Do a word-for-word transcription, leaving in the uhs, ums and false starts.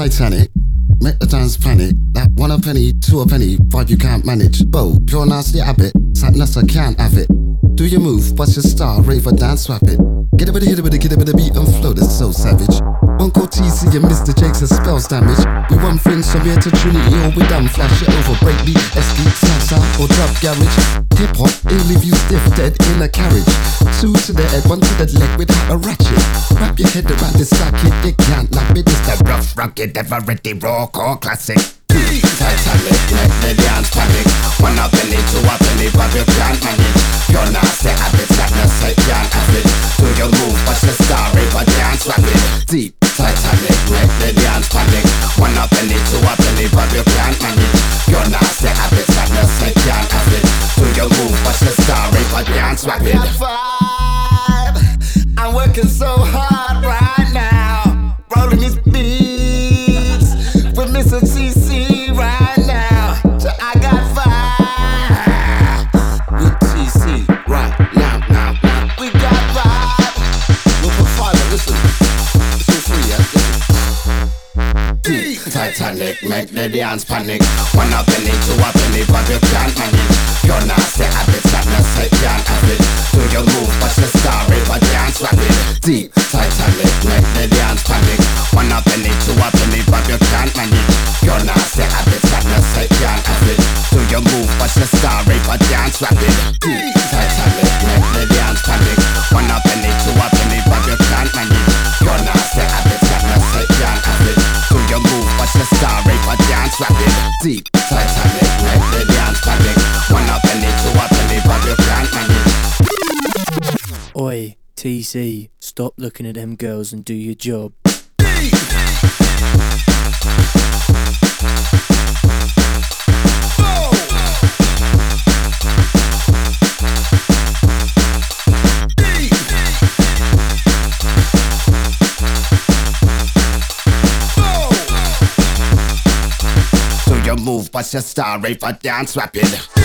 Titanic, make the dance panic. That one a penny, two a penny, five you can't manage. Bo, pure nasty habit, sadness I can't have it. Do your move, bust your star, rave a dance, swap it. Get a bit of hit a bit of get a bit of beat and flow, that's so savage. Uncle T C and Mister Jakes has spells damage. We one friends from here to Trinity, or we done flash it over breakbeat, esky, salsa, or drop garage. Hip hop, it'll leave you stiff dead in a carriage. Two to the head, one to the leg without a ratchet. Wrap your head around this socket, you can't knock it. It's the rough, rugged, ever ready, raw core classic. Titanic, make the dance panic. One up penny, two up penny, but you can't manage. Your nasty habits, sadness, I can't have it. Do your move, watch the star, but dance rapid. Deep Titanic, make the dance panic. One up penny, two up penny, but you can't manage. Your nasty habits, sadness, I can't have it. Do your move, watch the star, but dance rapid. Five, I'm working so hard right now, rolling these beats with Mister T C right now. So I got five with T C right now, now, now. We got five. Look for five, listen. It's all free, yeah? Listen. Deep Titanic, make the dance panic. One up penny, two up penny, but you can't manage. Your nasty habits, sadness, I can't have it. Do your move, watch the star, but dance rapid. Deep Titanic, make the dance panic. One up penny, two up penny, but you can't manage. Your nasty habits, sadness, I can't have it. Do your move, watch the star, but dance rapid. Deep Titanic, make the dance panic. One up penny, two up penny, but you can't manage. Your nasty habits, sadness, I can't have it. Do your move, watch the star, but dance rapid. Deep Titanic, make the dance panic. One up penny, two up penny, but you can't manage. Oi, T C, stop looking at them girls and do your job. Do your move, but your star, rave a dance rapid.